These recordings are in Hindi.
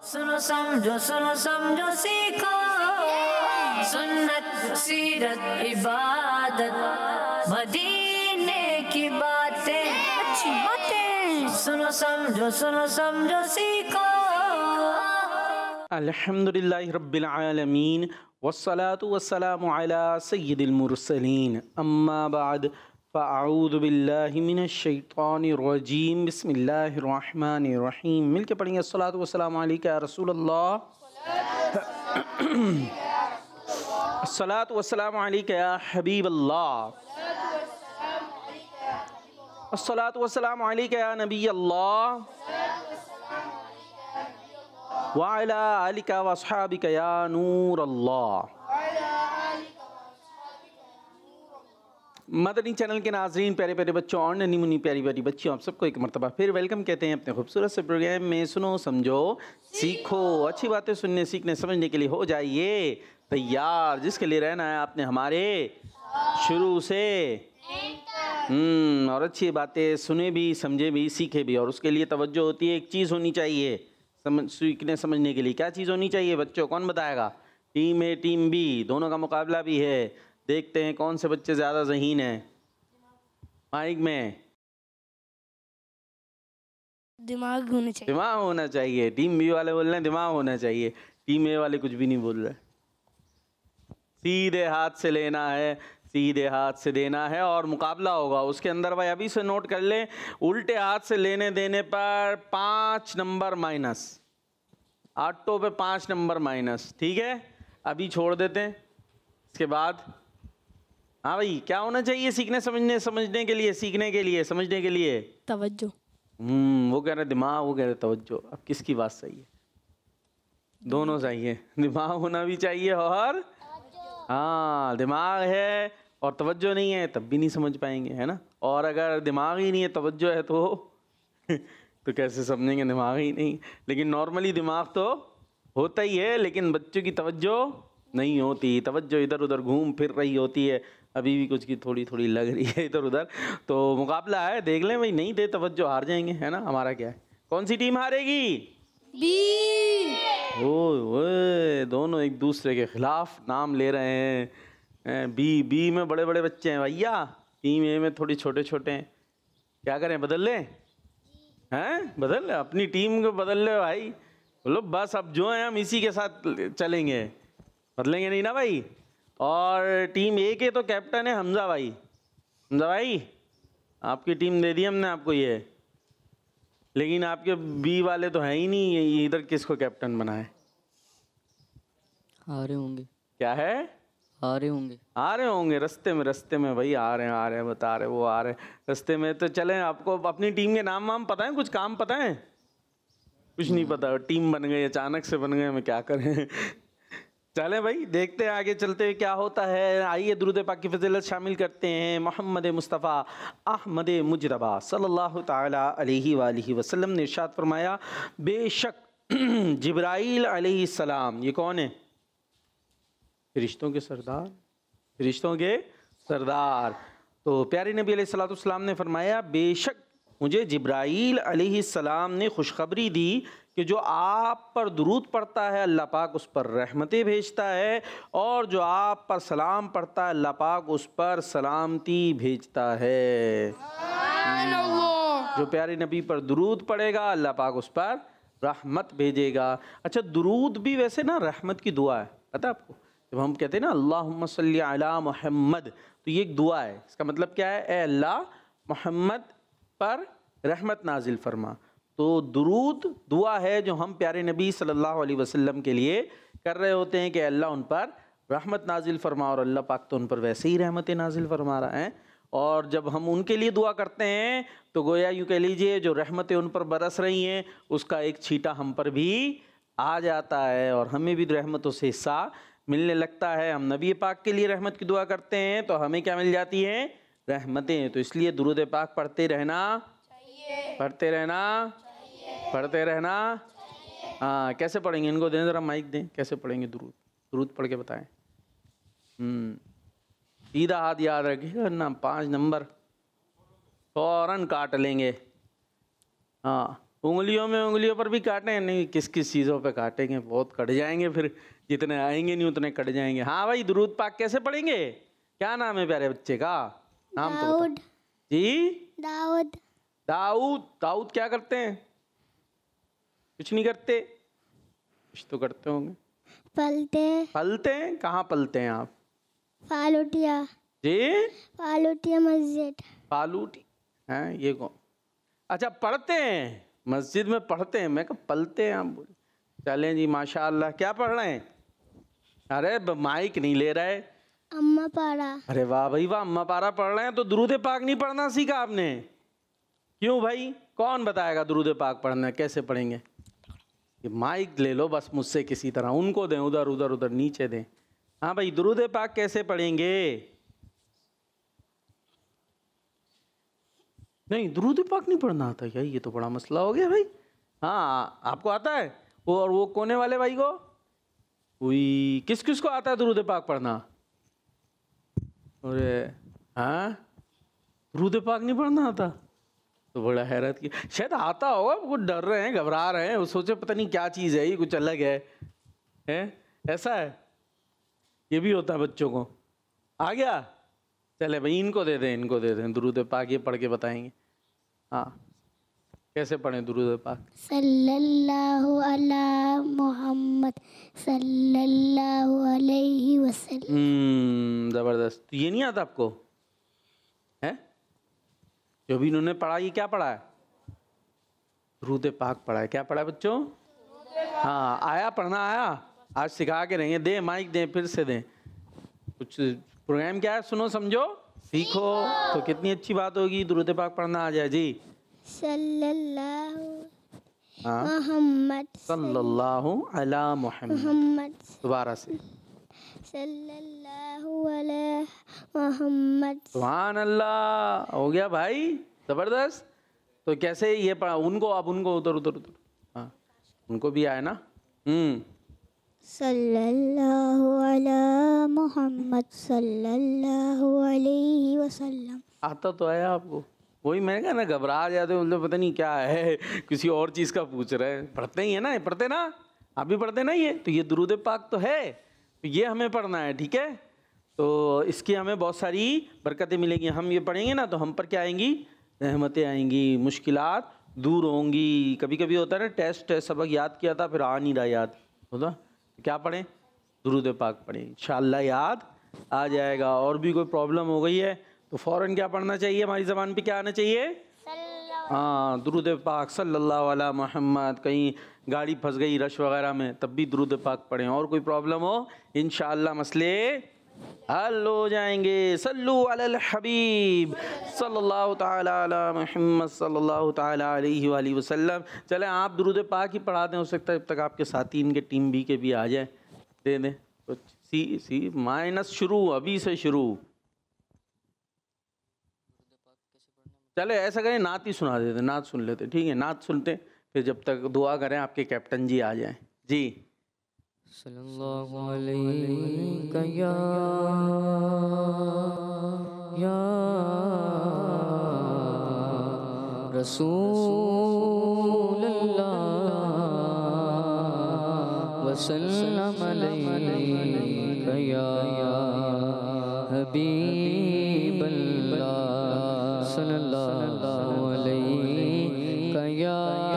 सुनो समझो सीखो सुन्नत सीरत इबादत मदीने की बातें अच्छी बातें सुनो समझो सीखो। अल्हम्दुलिल्लाहि रब्बिल आलमीन वस्सलातु वस्सलामु अला सय्यिदिल मुरसलीन अम्मा बाद फ़अऊज़ु बिल्लाहि मिनश शैतानिर रजीम बिस्मिल्लाहिर रहमानिर रहीम। मिलके पढ़ेंगे अस्सलातु वस्सलामु अलैका या रसूलल्लाह, अस्सलातु वस्सलामु अलैका या हबीबल्लाह, अस्सलातु वस्सलामु अलैका या नबियल्लाह व अला आलिका व अस्हाबिका या नूरल्लाह। मदनी चैनल के नाज़रीन, प्यारे प्यारे बच्चों और नन्ही मुन्नी प्यारी प्यारी बच्चियों, आप सबको एक मरतबा फिर वेलकम कहते हैं अपने खूबसूरत से प्रोग्राम में सुनो समझो सीखो। अच्छी बातें सुनने सीखने समझने के लिए हो जाइए तैयार, जिसके लिए रहना है आपने हमारे शुरू से। और अच्छी बातें सुने भी, समझे भी, सीखे भी, और उसके लिए तवज्जो होती है। एक चीज़ होनी चाहिए सीखने समझने के लिए। क्या चीज़ होनी चाहिए बच्चों, कौन बताएगा? टीम ए टीम बी, दोनों का मुकाबला भी है। देखते हैं कौन से बच्चे ज़्यादा ज़हीन हैं। माइक में दिमाग होना चाहिए। दिमाग होना चाहिए। टीम बी वाले बोल रहे हैं दिमाग होना चाहिए, टीम ए वाले कुछ भी नहीं बोल रहे। सीधे हाथ से लेना है, सीधे हाथ से देना है और मुकाबला होगा। उसके अंदर भाई अभी से नोट कर लें, उल्टे हाथ से लेने देने पर 5 नंबर माइनस, ऑटो पे 5 नंबर माइनस। ठीक है, अभी छोड़ देते हैं। इसके बाद हाँ भाई, क्या होना चाहिए सीखने समझने के लिए, सीखने के लिए, समझने के लिए? तवज्जो। वो कह रहे दिमाग, वो कह रहे तवज्जो। अब किसकी बात सही है? दोनों सही है। दिमाग होना भी चाहिए और हाँ, दिमाग है और तवज्जो नहीं है तब भी नहीं समझ पाएंगे, है ना। और अगर दिमाग ही नहीं है तवज्जो है तो तो कैसे समझेंगे? दिमाग ही नहीं। लेकिन नॉर्मली दिमाग तो होता ही है, लेकिन बच्चों की तवज्जो नहीं होती। तवज्जो इधर उधर घूम फिर रही होती है। अभी भी कुछ की थोड़ी थोड़ी लग रही है इधर उधर। तो मुकाबला है, देख लें भाई। नहीं दे तवज्जो हार जाएंगे, है ना। हमारा क्या है, कौन सी टीम हारेगी? बी। ओए दोनों एक दूसरे के खिलाफ नाम ले रहे हैं। बी में बड़े बड़े बच्चे हैं भैया, टीम ए में थोड़ी छोटे छोटे हैं। क्या करें, बदल लें? हैं, बदल ले, अपनी टीम को बदल ले भाई। बोलो बस अब जो है हम इसी के साथ चलेंगे, बदलेंगे नहीं ना भाई। और टीम ए के तो कैप्टन है हमजा भाई। हमजा भाई, आपकी टीम दे दी हमने आपको ये, लेकिन आपके बी वाले तो हैं ही नहीं। इधर किसको कैप्टन बनाए? हारे होंगे। क्या है? हारे होंगे। आ रहे होंगे रास्ते में भाई, आ रहे हैं बता रहे, वो आ रहे रास्ते में। तो चलें, आपको अपनी टीम के नाम वाम पता है? कुछ काम पता है? कुछ नहीं पता। टीम बन गई, अचानक से बन गए, हमें क्या करें। चले भाई, देखते हैं आगे चलते हुए क्या होता है। आइए दुरूद पाक की फजीलत शामिल करते हैं। मोहम्मद मुस्तफ़ा अहमद मुजतबा सल्लल्लाहु ताला अलैहि वालिहि वसल्लम ने इरशाद फरमाया, बेशक जिब्राईल अलैहिस्सलाम, ये कौन है? फरिश्तों के सरदार, फरिश्तों के सरदार। तो प्यारे नबी अलैहिस्सलाम ने फरमाया, बेशक मुझे जिब्राईल अलैहिस्सलाम ने खुशखबरी दी कि जो आप पर दुरूद पढ़ता है अल्लाह पाक उस पर रहमतें भेजता है, और जो आप पर सलाम पढ़ता है अल्लाह पाक उस पर सलामती भेजता है। जो प्यारे नबी पर दुरूद पढ़ेगा अल्लाह पाक उस पर रहमत भेजेगा। अच्छा, दुरूद भी वैसे ना रहमत की दुआ है, पता है आपको? जब हम कहते हैं ना अल्लाहुम्मा सल्ली अला मुहम्मद, तो ये एक दुआ है। इसका मतलब क्या है? ए अल्लाह मोहम्मद पर रहमत नाजिल फरमा। तो दुरूद दुआ है जो हम प्यारे नबी सल्लल्लाहु अलैहि वसल्लम के लिए कर रहे होते हैं कि अल्लाह उन पर रहमत नाजिल फरमा, और अल्लाह पाक तो उन पर वैसे ही रहमतें नाजिल फरमा रहा है। और जब हम उनके लिए दुआ करते हैं तो गोया यूँ कह लीजिए जो रहमतें उन पर बरस रही हैं उसका एक छींटा हम पर भी आ जाता है, और हमें भी रहमतों से हिस्सा मिलने लगता है। हम नबी पाक के लिए रहमत की दुआ करते हैं तो हमें क्या मिल जाती है? रहमतें। तो इसलिए दुरूद पाक पढ़ते रहना चाहिए, पढ़ते रहना। हाँ, कैसे पढ़ेंगे? इनको दें ज़रा माइक दें, कैसे पढ़ेंगे दुरूद पढ़ के बताएं। सीधा हाथ याद रखिएगा ना, 5 नंबर फ़ौरन काट लेंगे। हाँ, उंगलियों में, उंगलियों पर भी काटें नहीं, किस किस चीज़ों पे काटेंगे, बहुत कट जाएंगे फिर, जितने आएंगे नहीं उतने कट जाएंगे। हाँ भाई, दुरूद पाक कैसे पढ़ेंगे? क्या नाम है प्यारे बच्चे का? नाम तो दाऊद। बताओ जी। दाऊद। दाऊद। दाऊद क्या करते हैं? कुछ नहीं करते, कुछ तो करते होंगे। पलते। पलते हैं? कहाँ पलते हैं आप? फालूटिया। जी, फालूटिया मस्जिद। फालूटी हैं ये कौन? अच्छा, पढ़ते हैं मस्जिद में, पढ़ते हैं। मैं कहा पलते हैं आप बोले। चलें जी, माशाअल्लाह। क्या पढ़ रहे हैं? अरे माइक नहीं ले रहे। अम्मा पारा। अरे वाह भाई वाह, अम्मा पारा पढ़ रहे हैं। तो दुरूद पाक नहीं पढ़ना सीखा आपने? क्यों भाई? कौन बताएगा दुरूद पाक पढ़ना कैसे पढ़ेंगे? ये माइक ले लो बस मुझसे किसी तरह, उनको दें, उधर उधर उधर नीचे दें। हाँ भाई, दुरूद पाक कैसे पढ़ेंगे? नहीं, दुरूद पाक नहीं पढ़ना आता क्या? ये तो बड़ा मसला हो गया भाई। हाँ, आपको आता है? वो और वो कोने वाले भाई को? वही, किस किस को आता है दुरूद पाक पढ़ना? अरे हाँ, दुरूद पाक नहीं पढ़ना आता? तो बड़ा हैरत की, शायद आता होगा, वो डर रहे हैं, घबरा रहे हैं, वो सोचे पता नहीं क्या चीज़ है, ये कुछ अलग है? ऐसा है? ये भी होता है बच्चों को। आ गया? चले भाई, इनको दे दें, इनको दे दें दुरूद पाक, ये पढ़ के बताएंगे। हाँ, कैसे पढ़ें दुरूद पाक? सल्लल्लाहु अला मोहम्मद सल्लल्लाहु अलैहि वसल्लम। जबरदस्त। तो ये नहीं आता आपको? है जो भी इन्होंने पढ़ा, ये क्या पढ़ा है? दुरूद पाक पढ़ा है। क्या पढ़ा है बच्चों? हाँ, आया? पढ़ना आया? आज सिखा के रहेंगे। दे माइक, दें, फिर से दें। कुछ प्रोग्राम क्या है, सुनो समझो सीखो, तो कितनी अच्छी बात होगी। दुरूद पाक पढ़ना आ जाए जी। सल्लल्लाहु हाँ, मोहम्मद सल्लल्लाहु अला मोहम्मद। दोबारा से, सल्लल्लाहु अला मोहम्मद। सुभान अल्लाह। हो गया भाई, जबरदस्त। तो कैसे ये पढ़ा? उनको, अब उनको उधर उधर उधर, हाँ उनको भी आए ना। सल्लल्लाहु अला मोहम्मद सल्लल्लाहु अलैहि वसल्लम। आता तो है आपको? वही मैंने कहा ना, घबरा जाते हो, पता नहीं क्या है, किसी और चीज़ का पूछ रहे हैं। पढ़ते ही है ना, पढ़ते ना, आप भी पढ़ते ना ये। तो ये दुरूद पाक तो है, तो ये हमें पढ़ना है, ठीक है? तो इसकी हमें बहुत सारी बरकतें मिलेंगी। हम ये पढ़ेंगे ना तो हम पर क्या आएंगी? रहमतें आएंगी, मुश्किलात दूर होंगी। कभी कभी होता है ना, टेस्ट सबक याद किया था फिर आ नहीं रहा याद होता, तो क्या पढ़ें? दुरूद पाक पढ़ें, इंशाअल्लाह याद आ जाएगा। और भी कोई प्रॉब्लम हो गई है तो फ़ौरन क्या पढ़ना चाहिए? हमारी ज़बान पे क्या आना चाहिए? हाँ, दुरूद पाक सल्लल्लाहु अलैहि मोहम्मद। कहीं गाड़ी फंस गई रश वगैरह में, तब भी दुरूद पाक पढ़ें। और कोई प्रॉब्लम हो, इंशाअल्लाह मसले हल हो जाएंगे। सल्लु अलल हबीब सल्लल्लाहु ताला अला मुहम्मद सल्लल्लाहु ताला अलैहि वाली वसल्लम। चलें, आप दुरूद पाक ही पढ़ा दें, हो सकता है जब तक आपके साथी इनके टीम बी के भी आ जाए, दे दें कुछ। सी माइनस शुरू, अभी से शुरू। चले ऐसा करें, नात ही सुना देते, नात सुन लेते, ठीक है? नात सुनते, फिर जब तक दुआ करें आपके कैप्टन जी आ जाएं जी। सल्लल्लाहु अलैहि या रसूल अल्लाह वसल्लम अलैका या हबीब अल्लाह सल्लल्लाहु अलैका या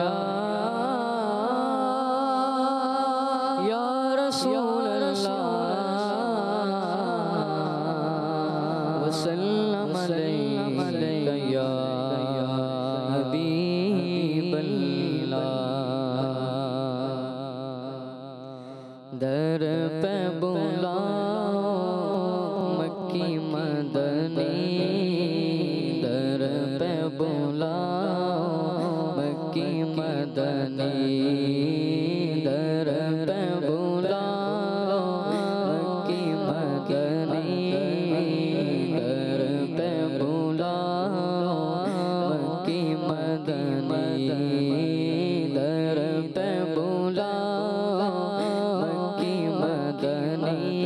रसूल अल्लाह वसल्लम अलैका या हबीब अल्लाह। दर पे बुलाओ मक्की मदनी, दर पे बुलाओ मक्की मदनी, दर पे बुलाओ मक्की मदनी, दर पे बुलाओ मक्की मदनी, दर पे बुलाओ मक्की मदनी,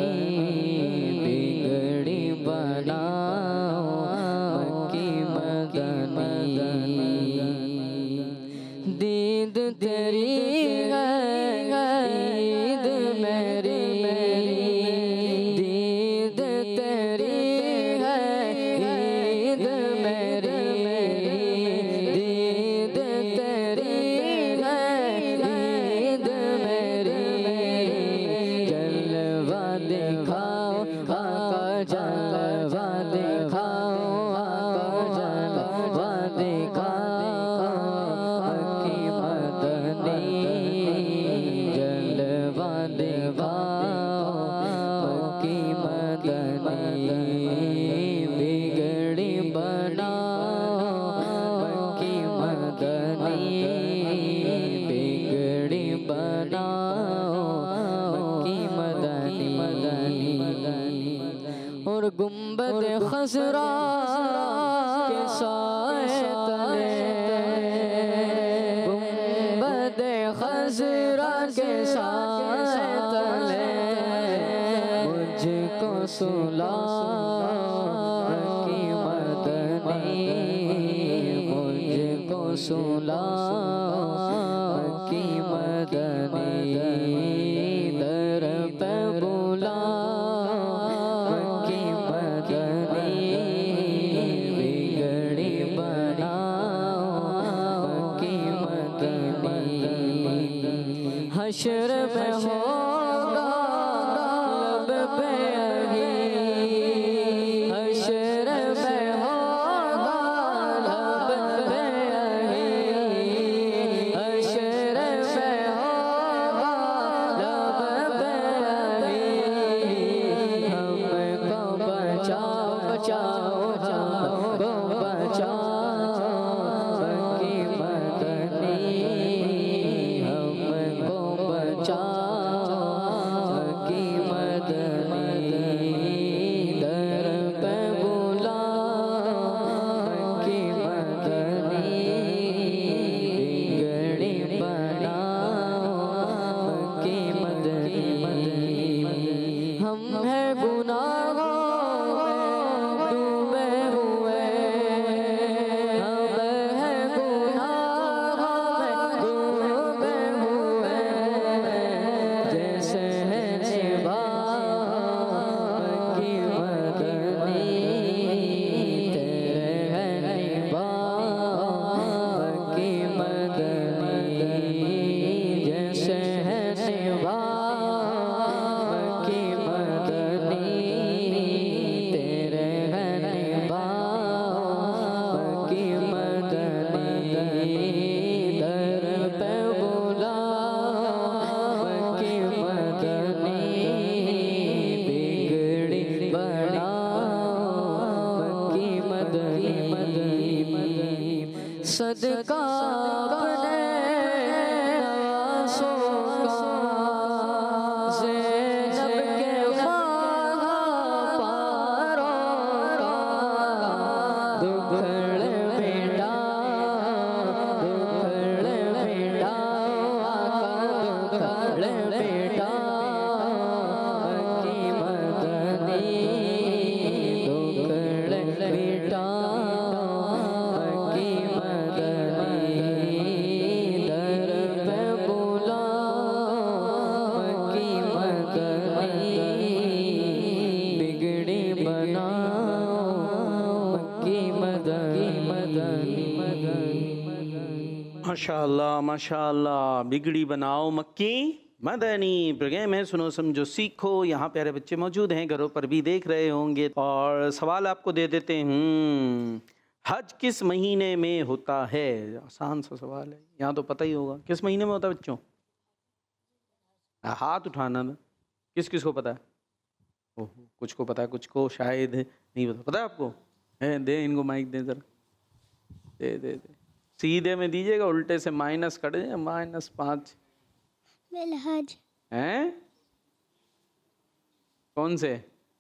दिलवाओ मक्की मदनी बिगड़ी बनाओ मक्की मदनी बिगड़ी बनाओ मक्की मदनी और गुंबद खसरा के साए तले गुंबद खसरा के साए तले मुझको सुलाओ मक्की मदनी मुझको सुलाओ मक्की मदनी दर पे बुलाओ मक्की मदनी बिगड़ी बनाओ मक्की मदनी हश्र में होगा लब पे अही हश्र में होगा लब पे अही हश्र में होगा लब पे अही हमको बचाओ बचाओ हमको बचाओ मक्की मदनी हमको बचाओ मक्की मदनी दर पे बुलाओ मक्की मदनी बिगड़ी बनाओ मक्की मदनी हम है गुनाहों में डूबे हुए हम है गुनाहों में डूबे हुए जैसे है निभाओ मक्की मदनी तेरे है निभाओ मक्की मदनी जैसे है निभाओ मक्की मदनी तेरे है निभाओ मक्की मदनी दर पे बुलाओ मक्की मदनी बिगड़ी बनाओ मक्की मदनी सदका अपने नवासों का ज़ैनब के माहा पारों का दुखड़ बेटा आका दुखड़ बेटा मक्की मदनी दुखड़ बेटा मक्की मदनी दर पे बुलाओ मक्की मदनी बिगड़ी बनाओ मक्की मदनी माशाअल्लाह माशाअल्लाह बिगड़ी बनाओ मक्की मदनी प्रोग्राम है सुनो समझो सीखो। यहाँ प्यारे बच्चे मौजूद हैं, घरों पर भी देख रहे होंगे। और सवाल आपको दे देते हैं, हज किस महीने में होता है? आसान सा सवाल है, यहाँ तो पता ही होगा। किस महीने में होता है बच्चों? हाथ उठाना ना, किस किस को पता है? ओह, कुछ को पता है, कुछ को शायद नहीं पता। पता है आपको? है, दे इनको माइक दे जरा, दे सीधे में दीजिएगा, उल्टे से माइनस कट जाए, -5 बिलहज हैं? कौन से?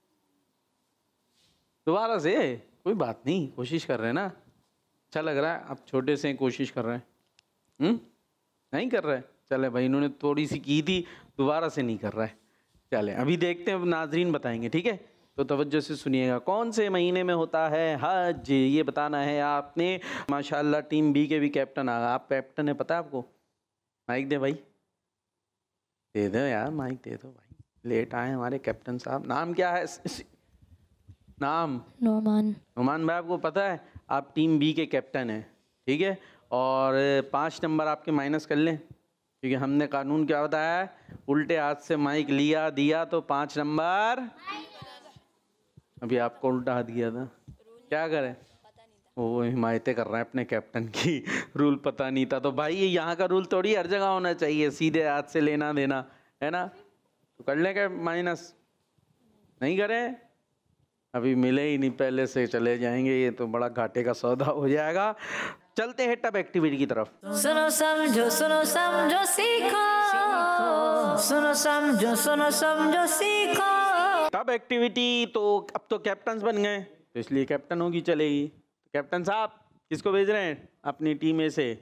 दोबारा से? कोई बात नहीं, कोशिश कर रहे हैं ना। अच्छा लग रहा है, आप छोटे से कोशिश कर रहे हैं। नहीं कर रहे? चले भाई, इन्होंने थोड़ी सी की थी, दोबारा से नहीं कर रहा है। चले अभी देखते हैं, अब नाजरीन बताएंगे, ठीक है? तो तवज्जो से सुनिएगा। कौन से महीने में होता है हज, ये बताना है आपने। माशाल्लाह टीम बी के भी कैप्टन आ गए। आप कैप्टन है, पता है आपको? माइक दे भाई, दे दो यार, माइक दे दो भाई। लेट आए हमारे कैप्टन साहब। नाम क्या है? नाम नोमान भाई। आपको पता है आप टीम बी के कैप्टन हैं, ठीक है? और 5 नंबर आपके माइनस कर लें, क्योंकि हमने कानून क्या बताया है, उल्टे हाथ से माइक लिया दिया तो 5 नंबर। अभी आपको उल्टा हाथ दिया था, क्या करें? वो हिमायतें कर रहे हैं अपने कैप्टन की। रूल पता नहीं था तो भाई, ये यहाँ का रूल थोड़ी हर जगह होना चाहिए, सीधे हाथ से लेना देना, है ना? तो कर लें क्या माइनस? नहीं करें? अभी मिले ही नहीं, पहले से चले जाएंगे, ये तो बड़ा घाटे का सौदा हो जाएगा। चलते हैं टब एक्टिविटी की तरफ। सुनो समझो सीखो, सुनो समझो सीखो। टब एक्टिविटी तो अब तो कैप्टन बन गए, तो इसलिए कैप्टन होगी चलेगी। कैप्टन साहब किसको भेज रहे हैं अपनी टीम में से?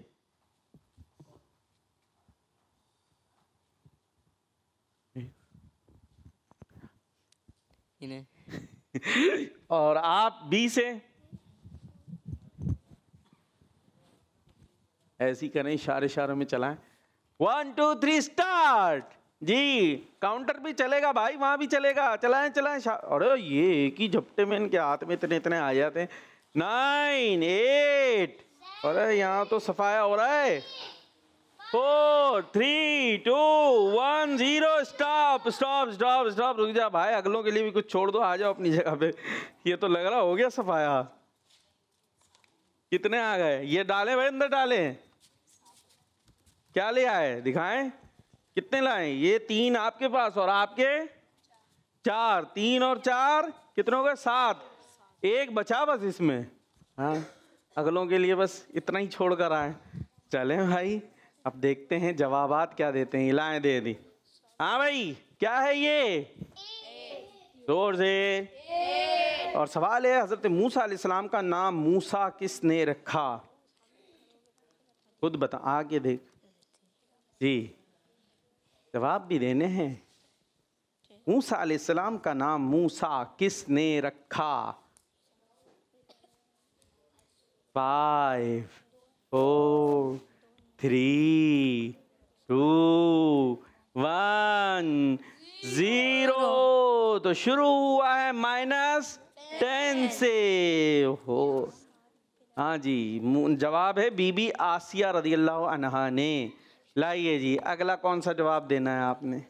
इन्हें। और आप बी से ऐसी करें, इशारे में चलाएं। 1 2 3 स्टार्ट। जी काउंटर भी चलेगा भाई, वहां भी चलेगा, चलाएं। अरे ये एक ही झपटे में इनके हाथ में इतने आ जाते हैं। 9 8। अरे यहाँ तो सफाया हो रहा है। 4 3 2 1 0। स्टॉप। रुक जा भाई, अगलों के लिए भी कुछ छोड़ दो, आ जाओ अपनी जगह पे। ये तो लग रहा हो गया सफाया। कितने आ गए? ये डालें भाई, अंदर डालें। क्या ले आए दिखाएं, कितने लाए? ये 3 आपके पास और आपके 4। 3 और 4 कितने हो गए? 7। एक बचा बस इसमें। हाँ अगलों के लिए बस इतना ही छोड़ कर आए। चलें भाई, अब देखते हैं जवाबात क्या देते हैं। लाएं दे दी। हाँ भाई क्या है ये? जोर से। और सवाल है, हजरत मूसा अलैहिस्सलाम का नाम मूसा किसने रखा? खुद बता, आगे देख जी, जवाब भी देने हैं। मूसा अलैहिस्सलाम का नाम मूसा किसने रखा? 5 4 3 2 1 0। तो शुरू हुआ है -10 से। हो हाँ जी, जवाब है बीबी आसिया रदियल्लाहु अन्हा ने। लाइए जी, अगला कौन सा जवाब देना है आपने?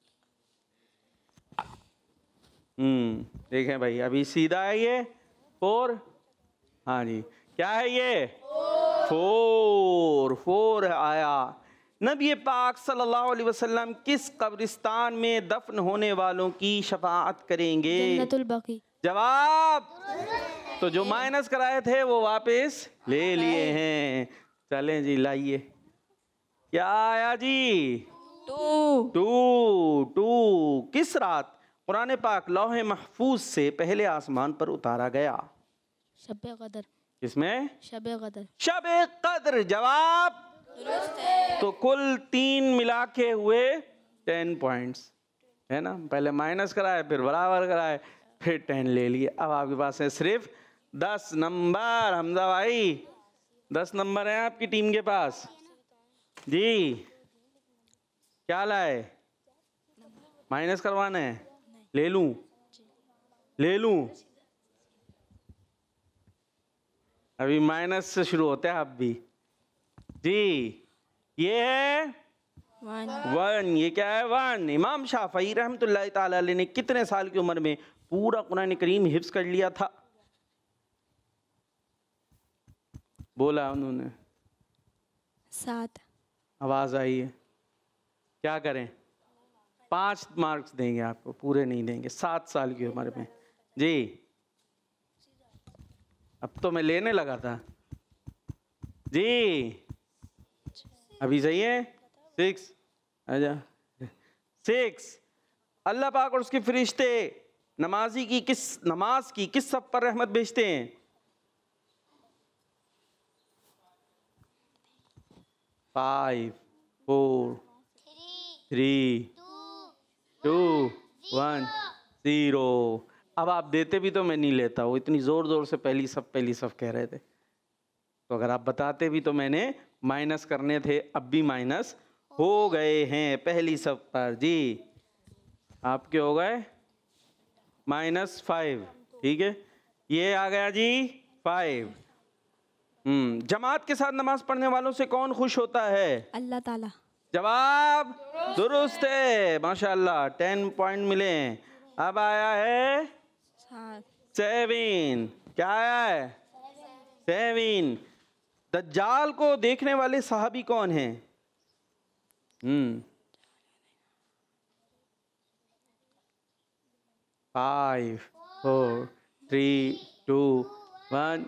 देखें भाई, अभी सीधा है ये 4। हाँ जी, क्या है ये? 4 आया। नबी पाक सल्लल्लाहु अलैहि वसल्लम किस कब्रिस्तान में दफन होने वालों की शफाअत करेंगे? जन्नतुल बकी। जवाब तो जो माइनस कराए थे वो वापस ले लिए हैं। चलें जी, लाइए। क्या आया जी? 2। किस रात कुरान पाक लौहे महफूज से पहले आसमान पर उतारा गया? शब कदर। किसमें? शब कदर। शब कद्र। जवाब तो कुल 3 मिला के हुए 10 पॉइंट्स है ना। पहले माइनस कराए, फिर बराबर कराए, फिर 10 ले लिए। अब आपके पास है सिर्फ 10 नंबर। हमजा भाई 10 नंबर हैं आपकी टीम के पास जी। क्या लाए? माइनस करवाना है? ले लूं? अभी माइनस से शुरू होते हैं आप भी जी। ये है 1। ये क्या है? 1। इमाम शाफई रहमतुल्लाह ताला अलैह ने कितने साल की उम्र में पूरा कुरान करीम हिफ्ज कर लिया था? बोला उन्होंने 7। आवाज आई है। क्या करें? 5 मार्क्स देंगे आपको, पूरे नहीं देंगे। 7 साल की उम्र में जी। अब तो मैं लेने लगा था जी। अभी सही है? 6 आजा। 6। अल्लाह पाक और उसके फरिश्ते नमाज की किस सब पर रहमत भेजते हैं? 5 4 3 2 1 0। अब आप देते भी तो मैं नहीं लेता, वो इतनी जोर से पहली सब कह रहे थे, तो अगर आप बताते भी तो मैंने माइनस करने थे। अब भी माइनस हो गए हैं पहली सब पर जी। आपके हो गए -5। ठीक है, ये आ गया जी 5। जमात के साथ नमाज पढ़ने वालों से कौन खुश होता है? अल्लाह ताला। जवाब दुरुस्त है, माशाल्लाह। 10 पॉइंट मिले। अब आया है 7। क्या आया है? 7। दज्जाल को देखने वाले सहाबी कौन हैं? 5 4 3 2 1।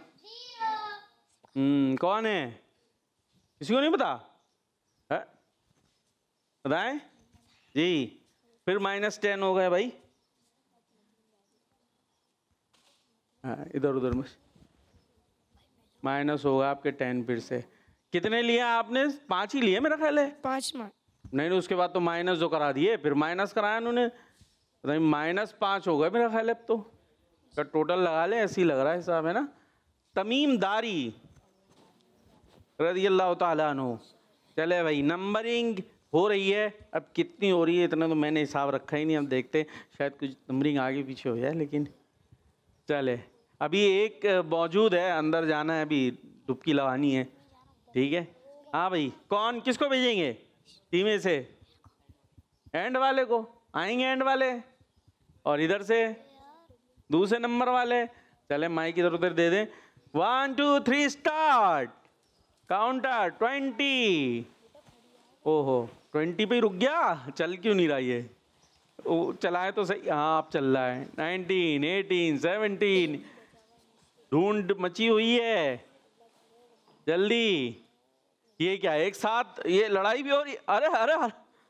कौन है? किसी को नहीं पता है? बताएं जी। फिर -10 हो गए भाई। हाँ, इधर उधर में माइनस होगा आपके 10 फिर से। कितने लिए आपने? 5 ही लिए मेरा ख्याल है। 5 मार्क। नहीं, उसके बाद तो माइनस जो करा दिए, फिर माइनस कराया उन्होंने, -5 हो गए मेरा ख्याल है अब तो। टोटल लगा ले, ऐसे ही लग रहा है हिसाब, है ना। तमीम दारी रज़ी अल्लाह ताला अन्हु। चले भाई, नंबरिंग हो रही है। अब कितनी हो रही है इतना तो मैंने हिसाब रखा ही नहीं, अब देखते शायद कुछ नंबरिंग आगे पीछे हो जाए, लेकिन चले। अभी एक मौजूद है, अंदर जाना है, अभी डुबकी लगानी है, ठीक है। हाँ भाई, कौन किसको भेजेंगे टीम में से? एंड वाले को आएंगे, एंड वाले, और इधर से दूसरे नंबर वाले। चले माइक इधर उधर दे दें। 1 2 3 स्टार्ट। काउंटर 20। ओहो, 20 पे ही रुक गया, चल क्यों नहीं रहा ये? चलाए तो सही। हाँ, अब चल रहा है। 19 18 17। ढूंढ मची हुई है, जल्दी। ये क्या एक साथ ये लड़ाई भी हो रही? अरे अरे,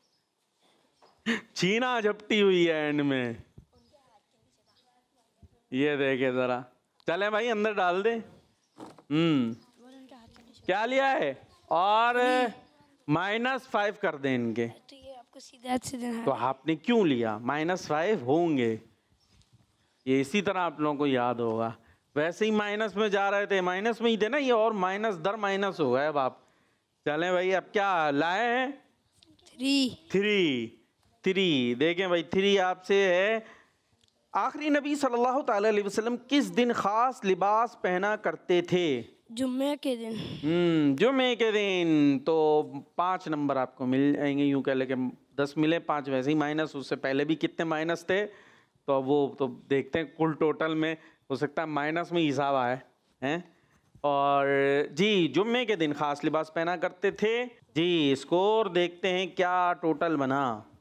छीना झपटी हुई है एंड में। ये देखे जरा। चले भाई, अंदर डाल दे। क्या लिया है? और -5 कर दें इनके। तो ये आपको सीधे हाथ से देना है। तो आपने क्यों लिया? -5 होंगे ये, इसी तरह आप लोगों को याद होगा। वैसे ही माइनस में जा रहे थे, माइनस में ही थे ना ये, और माइनस दर माइनस हो गए अब आप। चलें भाई, अब क्या लाए हैं? 3 देखें भाई, 3 आपसे है। आखिरी नबी सल्लल्लाहु ताला अलैहि वसल्लम किस दिन खास लिबास पहना करते थे? जुम्मे के दिन। जुम्मे के दिन। तो 5 नंबर आपको मिल जाएंगे, यूं कह लेके 10 मिले, 5 वैसे ही माइनस। उससे पहले भी कितने माइनस थे, तो अब वो तो देखते हैं। कुल टोटल में हो सकता है माइनस में हिसाब आए हैं। और जी, जुम्मे के दिन खास लिबास पहना करते थे। जी, स्कोर देखते हैं क्या टोटल बना।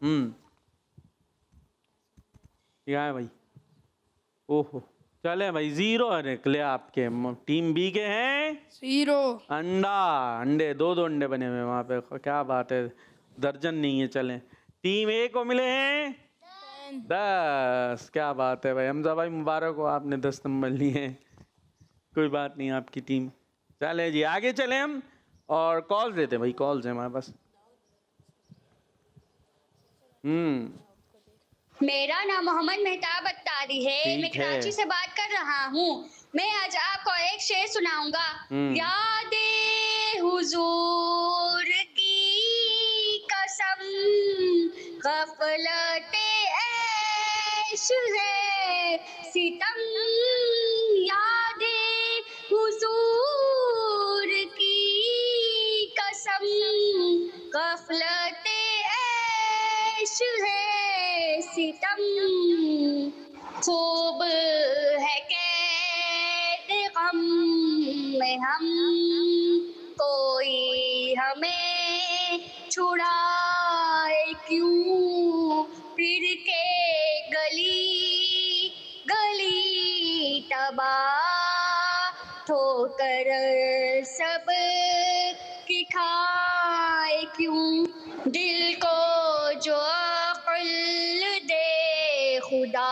क्या है भाई? ओहो, चले भाई, 0 निकले आपके। टीम बी के हैं 0 अंडे, 2 अंडे बने हुए वहां पे। क्या बात है, दर्जन नहीं है। चलें, टीम ए को मिले हैं 10। क्या बात है भाई, हमजा भाई मुबारक हो, आपने 10 नंबर लिए हैं। कोई बात नहीं, आपकी टीम। चले जी, आगे चले हम और कॉल्स देते हैं भाई। कॉल्स हैं हमारे पास। मेरा नाम मोहम्मद मेहताब अत्तारी है। मैं कराची से बात कर रहा हूँ। मैं आज आपको एक शेर सुनाऊंगा। यादे हुजूर की कसम, गफलते ऐश है सितम। यादे हुजूर की कसम, गफलते ऐश है सितम। खूब है कैद गम में हम, कोई हमें छुड़ाए क्यों? फिर के गली गली तबाह, ठोकर सब की खाए क्यों? दिल को जो अक्ल दे खुदा,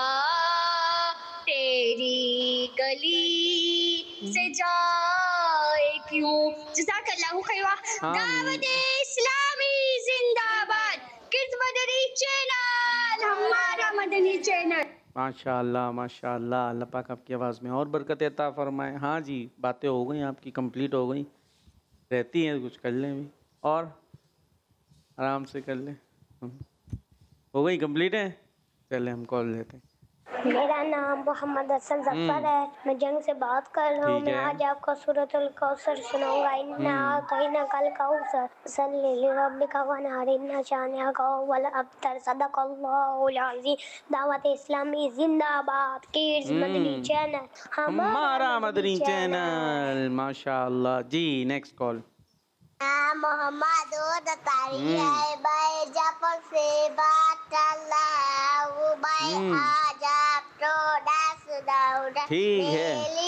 तेरी गली से जाए क्यों? जज़ाकल्लाहु खैरा। दावत इस्लामी जिंदाबाद। किस मदनी चैनल, हमारा मदनी चैनल। माशाअल्लाह माशाअल्लाह, अल्लाह पाक आपकी आवाज़ में और बरकत अता फरमाए। हाँ जी, बातें हो गई आपकी, कंप्लीट हो गई। रहती हैं कुछ, कर लें भी, और आराम से कर लें। हो गई, कंप्लीट है। चले हम कॉल लेते हैं। मेरा नाम मोहम्मद हसन जफर है। मैं जंग से बात कर रहा हूँ। मैं आज आपको सूरतुल कौसर सुनाऊंगा। इन्ना कहीना कल कौसर सल्ली लिरब्बिका वनहर इन्ना शानिअका हुवल अब्तर। सदक़ल्लाहुल अज़ीम। दावत इस्लामी जिंदाबाद। किड्स मदनी चैनल, हमारा मदनी चैनल। माशाअल्लाह जी। Next call. मोहम्मद अत्तारी है। भाई जाफर से बात कर रहा हूँ। भाई आज आप ठीक है।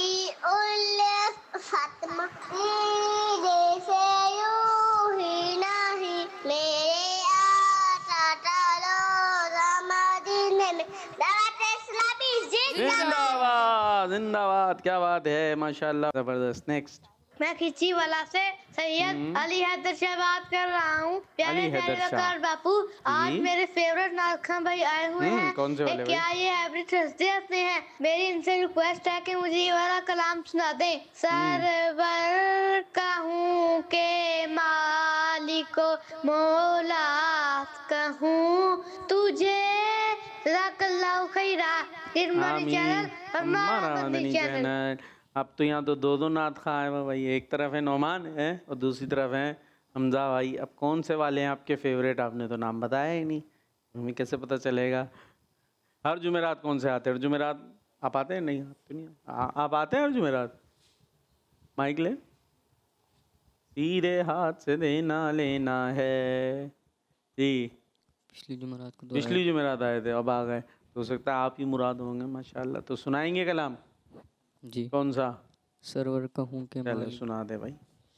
जिंदाबाद जिंदाबाद, क्या बात है, माशाल्लाह, जबरदस्त। नेक्स्ट। मैं खिची वाला से सैयद अली हैदर शाह बात कर रहा हूँ। प्यारे अली हैदर प्यारे शाह। वकार बापू, आज मेरे फेवरेट नाखा भाई आए हुए हैं। कौन से वाले क्या ये एवरी थर्सडे आते हैं? मेरी इनसे रिक्वेस्ट है कि मुझे ये वाला कलाम सुना दें। सरवर कहूँ के मालिको मौला कहूँ तुझे, जज़ाकल्लाहु खैरा। निर्माणी चैनल और हमारा मदनी मदनी चैनल। चैनल। अब तो यहाँ तो दो नात खा है भाई, एक तरफ है नोमान है और दूसरी तरफ है हमजा भाई। अब कौन से वाले हैं आपके फेवरेट? आपने तो नाम बताया ही नहीं, हमें कैसे पता चलेगा? हर जुमेरात कौन से आते हैं? हर जुमेरात आप आते हैं? नहीं, आप तो नहीं। आप आते हैं हर जुमेरात? माइक ले। सीधे हाथ से देना लेना है जी। पिछली जुमेरात को पिछली जुमेरात आए थे, अब आ गए, तो हो सकता है आप ही मुराद होंगे माशाल्लाह। तो सुनाएंगे कलाम? जी। कौन सा? सरवर कहूँ के चलो सुना दे भाई।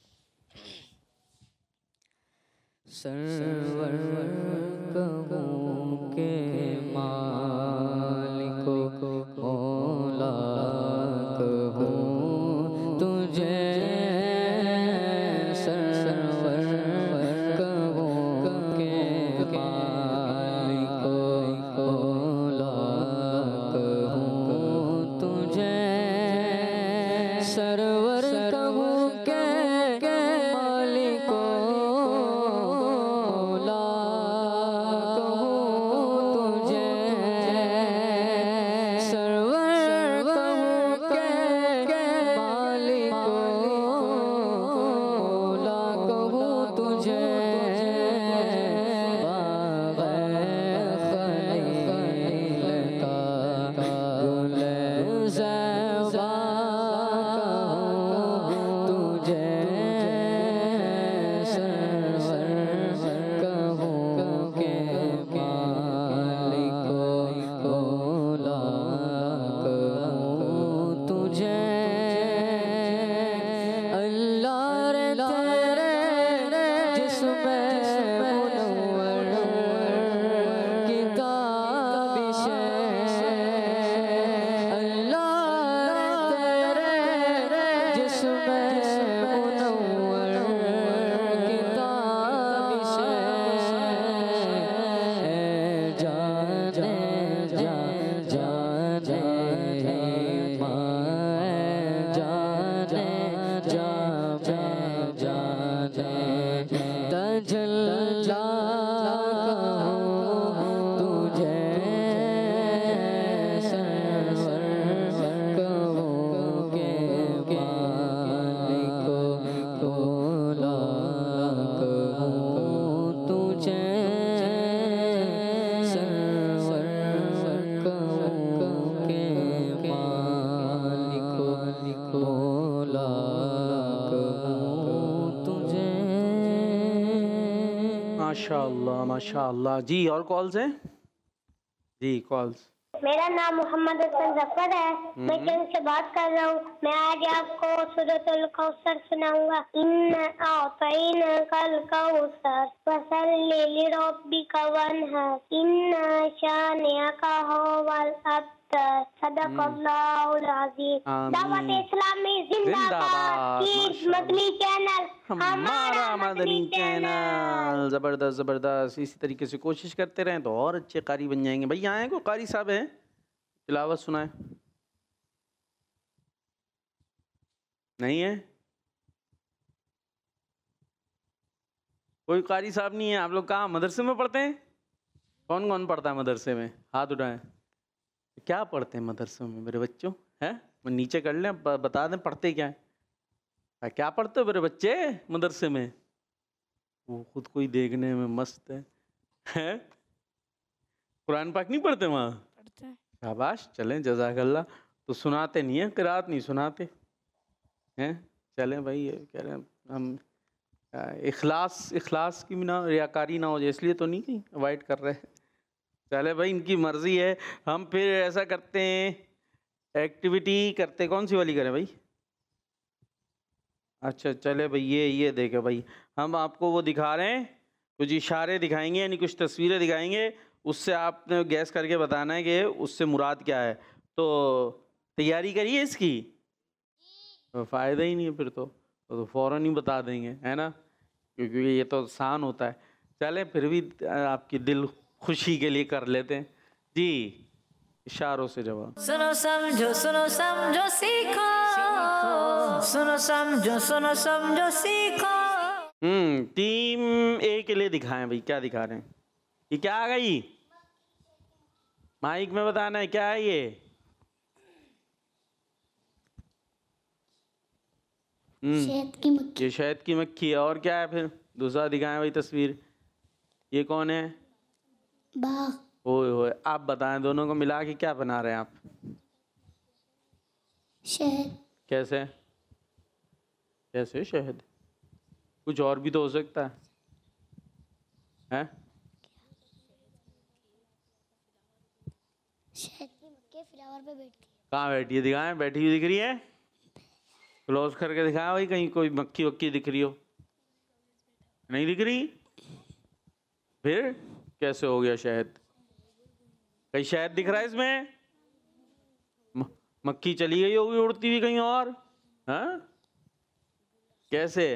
सरवर कहूँ के मालिको मौला कहूँ तुझे, सरवर कहूँ के मालिको मौला कहूँ तुझे, सरवर कहूँ के मालिको मौला कहूँ तुझे, सरवर कहूँ के मालिको मौला कहूँ तुझे, खलील का गुलज़ावा तुझे, सरवर कहूँ के मालिको मौला कहूँ तुझे, अल्लाह रे तेरे जिस्म मुनव्वर किताबिश, अल्लाह रे तेरे जिस्म मुनव्वर किताबिश, जाने जाने माए जाने जाने तजल्ला कहूँ तुझे, सरवर कहूँ के मालिको मौला कहूँ तुझे, सरवर कहूँ के मालिको मौला कहूँ तुझे। माशाल्लाह माशाल्लाह जी। और कॉल्स हैं जी? कॉल्स। मेरा नाम मोहम्मद हसन जफर है, मैं केरल से बात कर रहा हूँ। मैं आज आपको सूरतुल कौसर सुनाऊंगा। इन्ना आतैनाकल कौसर फसल्लि लिरब्बिका वन्हर इन्ना शानिअका हुवल अब्तर। सदक़ल्लाहुल अज़ीम। दावत इस्लामी जिंदाबाद। की मदनी चैनल हमारा मदनी चैनल। ज़बरदस्त ज़बरदस्त। इसी तरीके से कोशिश करते रहें तो और अच्छे कारी बन जाएंगे। भाई यहाँ को कारी साहब हैं, तिलावत सुनाए? नहीं है कोई कारी साहब? नहीं है। आप लोग कहाँ मदरसे में पढ़ते हैं? कौन कौन पढ़ता है मदरसे में? हाथ उठाएं। क्या पढ़ते हैं मदरसे में मेरे बच्चों? हैं वो नीचे कर लें, बता दें पढ़ते क्या है। क्या पढ़ते हो मेरे बच्चे मदरसे में? वो खुद को ही देखने में मस्त है। कुरान पाक नहीं पढ़ते वहाँ? पढ़ते हैं। शाबाश, चलें जज़ाकल्लाह। तो सुनाते नहीं है, क़िराअत नहीं सुनाते हैं? चलें भाई, ये कह रहे हैं हम इखलास की भी ना रियाकारी ना हो जाए, इसलिए तो नहीं कहीं अवॉइड कर रहे हैं। चले भाई, इनकी मर्जी है। हम फिर ऐसा करते हैं, एक्टिविटी करते, कौन सी वाली करें भाई? अच्छा चले भाई, ये देखे भाई, हम आपको वो दिखा रहे हैं, कुछ इशारे दिखाएंगे यानी कुछ तस्वीरें दिखाएंगे, उससे आपने गैस करके बताना है कि उससे मुराद क्या है। तो तैयारी करिए इसकी, तो फ़ायदा ही नहीं है फिर तो फ़ौरन ही बता देंगे, है ना, क्योंकि ये तो आसान होता है। चलें फिर भी आपकी दिल खुशी के लिए कर लेते हैं जी, इशारों से जवाब। सुनो समझो सीखो, सुनो समझो सीखो। टीम ए के लिए दिखाएं भाई, क्या दिखा रहे हैं? ये क्या आ गई? माइक में बताना है क्या है ये? शहद की मक्खी। ये शहद की मक्खी है। और क्या है फिर? दूसरा दिखाएं भाई तस्वीर, ये कौन है? बाघ। ओए होए, आप बताएं, दोनों को मिला के क्या बना रहे हैं आप? शहद। कैसे कैसे शहद? कुछ और भी तो हो सकता है, हैं? शहद की मक्खी फ्लावर पे बैठती है। कहाँ बैठी है? दिखाएं, बैठी हुई दिख रही है? क्लोज करके दिखाएं भाई, कहीं कोई मक्खी वक्की दिख रही हो? नहीं दिख रही? फिर कैसे हो गया शहद? कहीं शहद दिख रहा है इसमें? मक्खी चली गई होगी उड़ती हुई कहीं और, हाँ? कैसे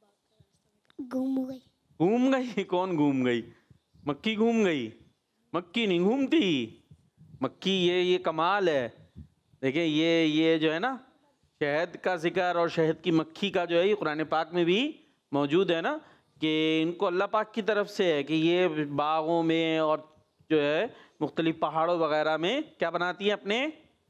घूम गई? घूम गई? कौन घूम गई? मक्खी घूम गई? मक्खी नहीं घूमती। मक्खी, ये कमाल है। देखिए ये जो है ना, शहद का जिक्र और शहद की मक्खी का जो है, ये कुरान पाक में भी मौजूद है ना, कि इनको अल्लाह पाक की तरफ से है कि ये बागों में और जो है मुख्तलिफ पहाड़ों वगैरह में क्या बनाती हैं? अपने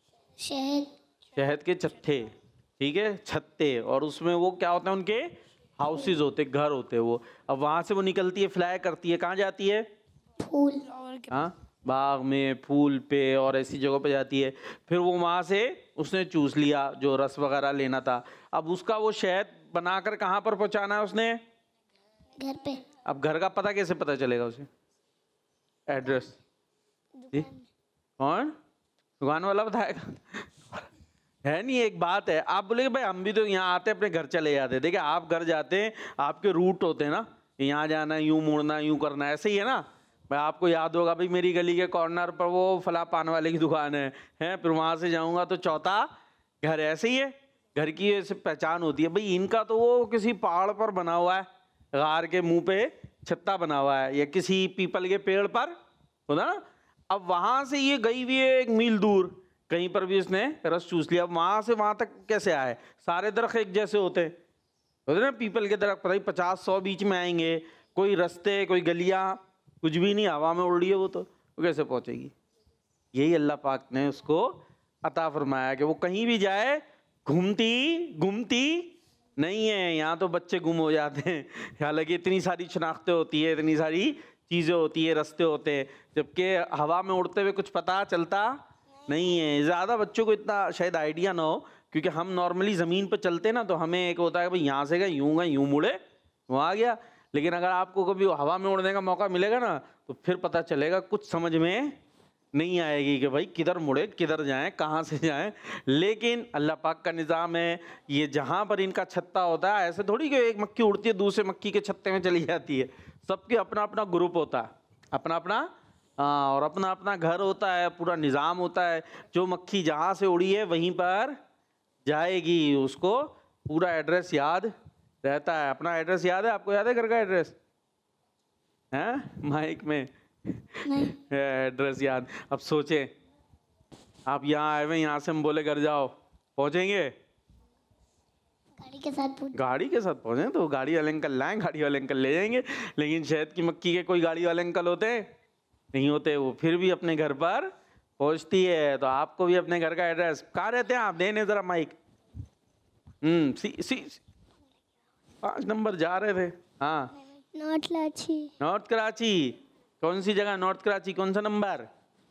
शहद के चट्टे, ठीक है, छत्ते, और उसमें वो क्या होता है, उनके हाउसेस होते, घर होते हैं वो। अब वहाँ से वो निकलती है, फ्लाई करती है, कहाँ जाती है? फूल। हाँ, बाग में, फूल पे और ऐसी जगहों पे जाती है। फिर वो वहाँ से उसने चूस लिया जो रस वगैरह लेना था, अब उसका वो शहद बनाकर कहाँ पर पहुँचाना है उसने? घर पे। अब घर का पता कैसे पता चलेगा उसे? एड्रेस जी, कौन? दुकान वाला बताएगा? है नहीं, एक बात है, आप बोलेगे भाई हम भी तो यहाँ आते अपने घर चले जाते। देखिए आप घर जाते हैं, आपके रूट होते हैं ना, यहाँ जाना है, यूँ मुड़ना, यूँ करना, ऐसे ही है ना भाई। आपको याद होगा भाई, मेरी गली के कॉर्नर पर वो फला पान वाले की दुकान है, फिर वहाँ से जाऊँगा तो चौथा घर, ऐसे ही है। घर की ऐसे पहचान होती है भाई। इनका तो वो किसी पहाड़ पर बना हुआ है, गार के मुंह पे छत्ता बना हुआ है, या किसी पीपल के पेड़ पर होता ना। अब वहाँ से ये गई हुई है 1 मील दूर, कहीं पर भी उसने रस चूस लिया। अब वहाँ से वहाँ तक कैसे आए? सारे दरख्त एक जैसे होते ना, पीपल के दरख्त पता ही 50-100 बीच में आएंगे, कोई रास्ते, कोई गलियाँ, कुछ भी नहीं, हवा में उड़ रही है वो, तो कैसे पहुँचेगी? यही अल्लाह पाक ने उसको अता फरमाया कि वो कहीं भी जाए घूमती नहीं है। यहाँ तो बच्चे गुम हो जाते हैं, हालांकि इतनी सारी शनाख्तें होती है, इतनी सारी चीज़ें होती है, रास्ते होते हैं, जबकि हवा में उड़ते हुए कुछ पता चलता नहीं है। ज़्यादा बच्चों को इतना शायद आइडिया ना हो, क्योंकि हम नॉर्मली ज़मीन पर चलते हैं ना, तो हमें एक होता है भाई यहाँ से गए, यूँ मुड़े, वहाँ आ गया। लेकिन अगर आपको कभी हवा में उड़ने का मौका मिलेगा ना, तो फिर पता चलेगा, कुछ समझ में नहीं आएगी कि भाई किधर मुड़े, किधर जाएं, कहाँ से जाएं। लेकिन अल्लाह पाक का निज़ाम है, ये जहाँ पर इनका छत्ता होता है, ऐसे थोड़ी कि एक मक्खी उड़ती है दूसरे मक्खी के छत्ते में चली जाती है। सबके अपना अपना ग्रुप होता है, अपना अपना, और अपना अपना घर होता है, पूरा निज़ाम होता है। जो मक्खी जहाँ से उड़ी है वहीं पर जाएगी, उसको पूरा एड्रेस याद रहता है। अपना एड्रेस याद है? आपको याद है घर का एड्रेस? हैं माइक में एड्रेस याद? अब सोचे आप यहाँ आए हुए, यहाँ से हम बोले घर जाओ, पहुँचेंगे? गाड़ी के साथ पहुँचे तो गाड़ी वाले अंकल लाएं, गाड़ी वाले अंकल ले जाएंगे। लेकिन शहद की मक्खी के कोई गाड़ी वाले अंकल होते नहीं होते, वो फिर भी अपने घर पर पहुँचती है। तो आपको भी अपने घर का एड्रेस, कहाँ रहते हैं आप? देने जरा माइक। 5 नंबर जा रहे थे। हाँ, नॉर्थ कराची। कौन सी जगह? नॉर्थ कराची। कौन सा नंबर?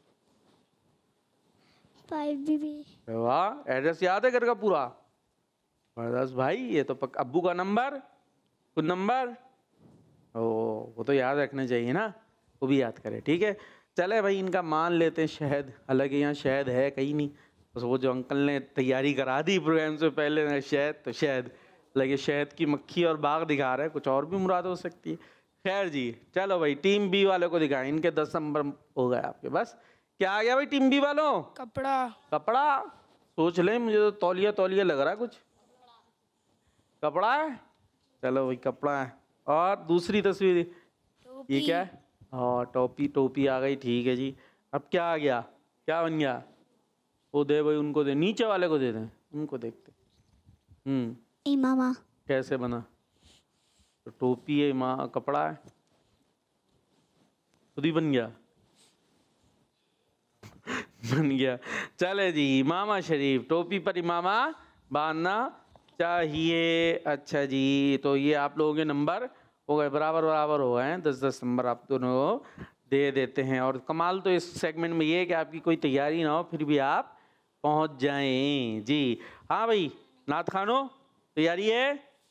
5BB। वाह, एड्रेस याद है घर का पूरा? बस भाई, ये तो अब्बू का नंबर, कुछ नंबर, ओ वो तो याद रखने चाहिए ना, वो भी याद करें, ठीक है। चले भाई इनका मान लेते हैं शहद, हालांकि यहाँ शहद है कहीं नहीं, बस वो जो अंकल ने तैयारी करा दी प्रोग्राम से पहले शहद, तो शहद लगे शहद की मक्खी और बाग दिखा रहा है, कुछ और भी मुराद हो सकती है। खैर जी चलो भाई टीम बी वालों को दिखाएं, इनके 10 नंबर हो गए आपके। बस क्या आ गया भाई टीम बी वालों? कपड़ा। कपड़ा सोच लें, मुझे तो तौलिया तौलिया लग रहा है कुछ। कपड़ा है, चलो भाई कपड़ा है। और दूसरी तस्वीर ये क्या है? हाँ टोपी, टोपी आ गई, ठीक है जी। अब क्या आ गया, क्या बन गया? वो दे भाई उनको दे, नीचे वाले को दे दें, उनको देखते। इमामा। कैसे बना? तो टोपी है, माँ कपड़ा है, खुद ही बन गया बन गया। चले जी इमामा शरीफ, टोपी पर इमामा बांधना चाहिए। अच्छा जी, तो ये आप लोगों के नंबर हो गए, बराबर बराबर हो गए हैं, 10-10 नंबर आप दोनों को दे देते हैं। और कमाल तो इस सेगमेंट में ये है कि आपकी कोई तैयारी ना हो फिर भी आप पहुंच जाएं जी। हाँ भाई नाथ खानो तैयारी है?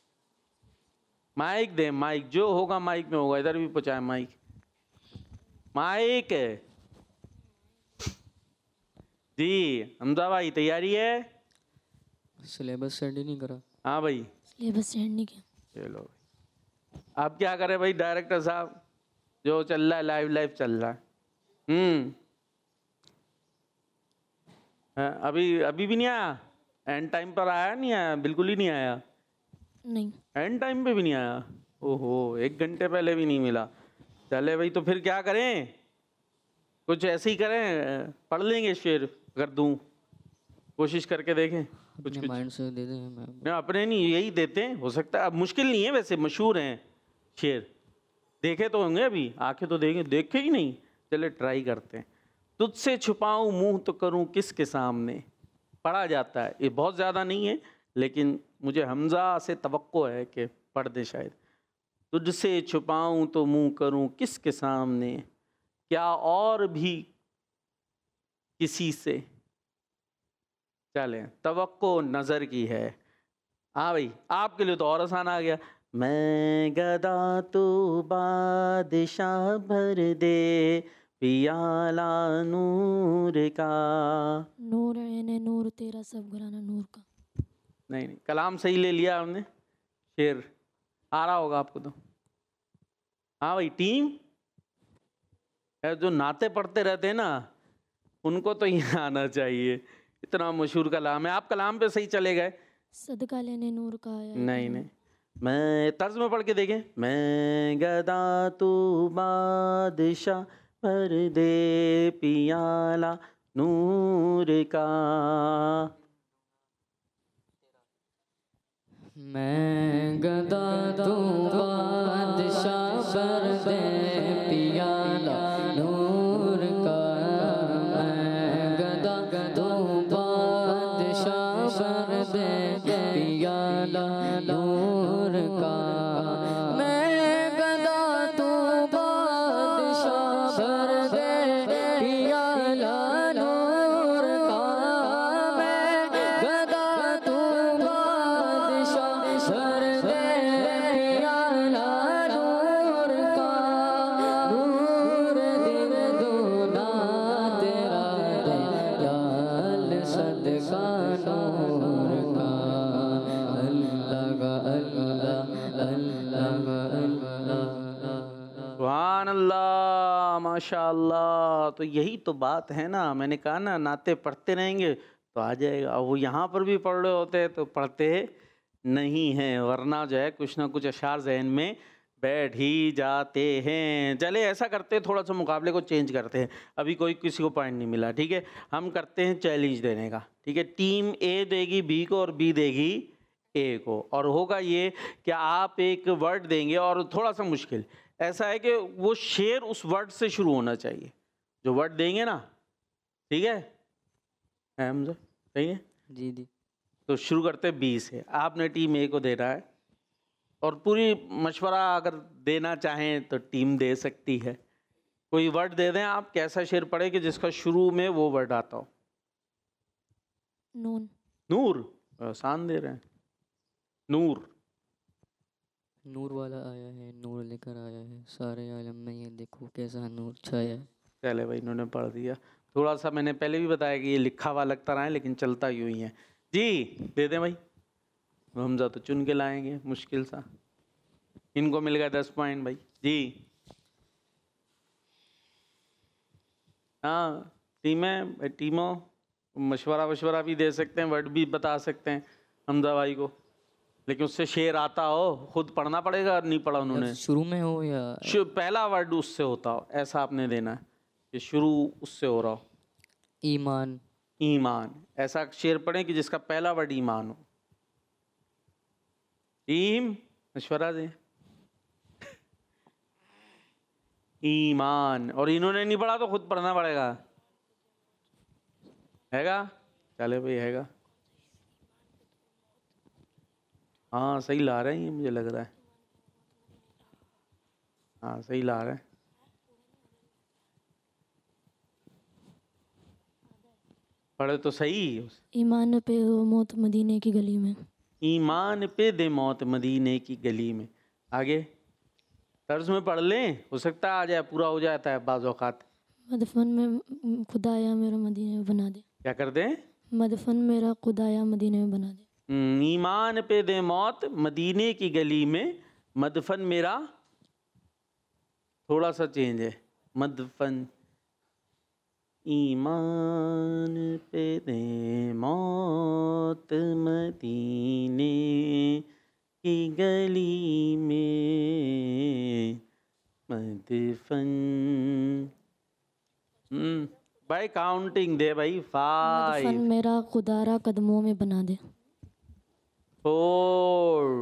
माइक दे, माइक जो होगा माइक में होगा, इधर भी पहुंचाए माइक, माइक जी। हमजा भाई तैयारी है? सिलेबस सेंड ही नहीं करा। हाँ भाई सिलेबस सेंड नहीं किया। चलो आप क्या करें भाई, डायरेक्टर साहब जो चल रहा है लाइव लाइव चल रहा है। अभी अभी भी नहीं आया? एंड टाइम पर आया नहीं आया? बिल्कुल ही नहीं आया? नहीं एंड टाइम पे भी नहीं आया? ओहो 1 घंटे पहले भी नहीं मिला। चले भाई तो फिर क्या करें, कुछ ऐसे ही करें, पढ़ लेंगे शेर अगर दूं, कोशिश करके देखें कुछ कुछ। माइंड से दे दें मैं। ना अपने नहीं यही देते हैं, हो सकता है। अब मुश्किल नहीं है वैसे, मशहूर हैं शेर, देखे तो होंगे, अभी आंखें तो देखें, देखे ही नहीं। चले ट्राई करते हैं। तुझसे छुपाऊं मुंह तो करूं किसके सामने, पढ़ा जाता है, ये बहुत ज़्यादा नहीं है लेकिन मुझे हमजा से तवक्को है कि पढ़ दे शायद। तुझसे छुपाऊं तो मुंह करूं किसके सामने, क्या और भी किसी से। चलें तवक्को नज़र की है। हाँ भाई आपके लिए तो और आसान आ गया। मैं गदा तो बादशाह भर दे पियाला नूर का। नूर है नूर तेरा सब घराना नूर का। नहीं नहीं कलाम सही ले लिया हमने, शेर आ रहा होगा आपको तो। हाँ भाई टीम जो नाते पढ़ते रहते हैं ना उनको तो ये आना चाहिए, इतना मशहूर कलाम है। आप कलाम पे सही चले गए। सदका लेने नूर का आया। नहीं नहीं मैं तर्ज में पढ़ के देखें। मैं गदा तू बादशाह भर दे पियाला नूर का। मैं गदा तू बादशाह भर दे पियाला नूर का। मैं गदा तू बादशाह भर दे पियाला नूर का। मैं गदा तू बादशाह भर दे पियाला नूर का। मैं गदा तू बादशाह भर दे पियाला नूर का। नूर दिन दूना तेरा दयाल सदका नूर का। अल्लाह का अल्लाह अल्लाह का अल्लाह। सुभान अल्लाह माशाअल्लाह। तो यही तो बात है ना, मैंने कहा ना नाते पढ़ते रहेंगे तो आ जाएगा। वो यहाँ पर भी पढ़ रहे होते हैं तो पढ़ते नहीं हैं, वरना जो है कुछ ना कुछ अशार जहन में बैठ ही जाते हैं। चले ऐसा करते हैं, थोड़ा सा मुकाबले को चेंज करते हैं। अभी कोई किसी को पॉइंट नहीं मिला, ठीक है। हम करते हैं चैलेंज देने का, ठीक है। टीम ए देगी बी को और बी देगी ए को, और होगा ये कि आप एक वर्ड देंगे और थोड़ा सा मुश्किल ऐसा है कि वो शेर उस वर्ड से शुरू होना चाहिए जो वर्ड देंगे ना, ठीक है हमजा, सही है जी जी। तो शुरू करते हैं बी से। आपने टीम ए को देना है और पूरी मशवरा अगर देना चाहें तो टीम दे सकती है। कोई वर्ड दे दें आप, कैसा शेर पढ़े कि जिसका शुरू में वो वर्ड आता हो। नून। नूर, आसान दे रहे हैं। नूर, नूर वाला आया है, नूर लेकर आया है, सारे आलम में ये देखो कैसा नूर छाया है। चले भाई, इन्होंने पढ़ दिया। थोड़ा सा मैंने पहले भी बताया कि ये लिखा हुआ लगता रहा है, लेकिन चलता यूं ही है। जी दे दें भाई, हमजा तो चुन के लाएंगे मुश्किल सा। इनको मिल गया 10 पॉइंट भाई। जी हाँ, टीमें टीमों मशवरा भी दे सकते हैं, वर्ड भी बता सकते हैं हमजा भाई को, लेकिन उससे शेर आता हो, खुद पढ़ना पड़ेगा। और नहीं पढ़ा उन्होंने, शुरू में हो या पहला वर्ड उससे होता हो, ऐसा आपने देना है कि शुरू उससे हो रहा हो। ईमान, ईमान, ऐसा शेर पढ़ें कि जिसका पहला वर्ड ईमान हो। मशवरा दें। ईमान, और इन्होंने नहीं पढ़ा तो खुद पढ़ना पड़ेगा। हैगा? चले भाई, हैगा। हाँ सही ला रहे हैं ये, मुझे लग रहा है। हाँ सही ला रहे हैं। पढ़े तो सही। ईमान पे हो मौत मदीने की गली में। ईमान पे दे मौत मदीने की गली में। आगे तर्ज में पढ़ लें, हो सकता है आ जाए, पूरा हो जाता है बाज़ औक़ात। मदफन में खुदाया मेरा मदीने में बना दे। क्या कर दें? मदफन मेरा खुदाया मदीने में बना दे। ईमान पे दे मौत मदीने की गली में, मदफन मेरा, थोड़ा सा चेंज है, मदफन। ईमान पे दे मौत मदीने की गली में, मदफन। भाई काउंटिंग दे भाई। 5 मदफन मेरा खुदारा कदमों में बना दे। 4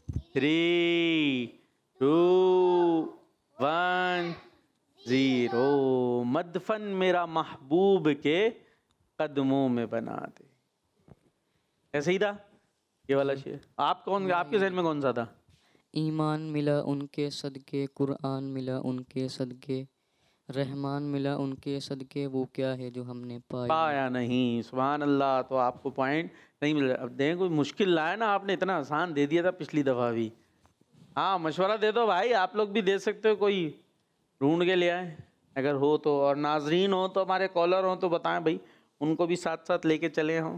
3 2 1 0। मदफन मेरा महबूब के कदमों में बना दे। ऐसे ही था ये वाला शेर। आप कौन, आपके ज़हन में कौन सा था? ईमान मिला उनके सदके, कुरान मिला उनके सदके, रहमान मिला उनके सदके, वो क्या है जो हमने पाया नहीं। सुभान अल्लाह। तो आपको पॉइंट नहीं मिल रहा। अब दें, कोई मुश्किल लाया ना आपने, इतना आसान दे दिया था पिछली दफ़ा भी। हाँ मशवरा दे दो भाई, आप लोग भी दे सकते हो, कोई ढूंढ के ले आए अगर हो तो। और नाजरीन हो तो, हमारे कॉलर हो तो बताएं भाई, उनको भी साथ साथ लेके चले हों।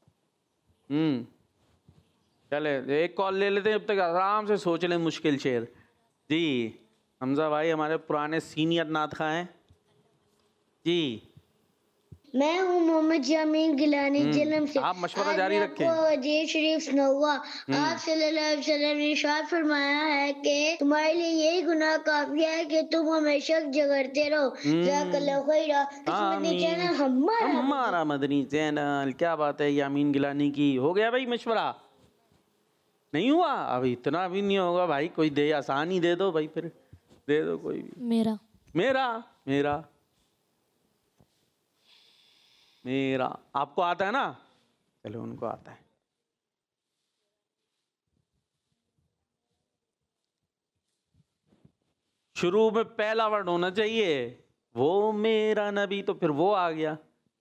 चले एक कॉल ले लेते हैं, जब तक आराम से सोच लें मुश्किल शेर। जी हमजा भाई हमारे पुराने सीनियर नात खां हैं। जी मैं हूँ मोहम्मद जामीन गिलानी जन्म से। आप मशवरा जारी रखें। अजीज शरीफ नवा, आप सल्लल्लाहु अलैहि वसल्लम ने इरशाद फरमाया है कि तुम्हारे लिए यही गुनाह काफी है कि तुम हमेशा झगड़ते रहो। जज़ाकल्लाहु खैरा। मदनी चैनल हमारा मदनी चैनल। क्या बात है यामीन गिलानी की। हो गया भाई मशवरा? नहीं हुआ अभी, इतना भी नहीं होगा भाई। कोई दे, आसान ही दे दो भाई, फिर दे दो कोई भी। मेरा मेरा मेरा मेरा आपको आता है ना? चलो उनको आता है। शुरू में पहला वर्ड होना चाहिए। वो मेरा नबी, तो फिर वो आ गया।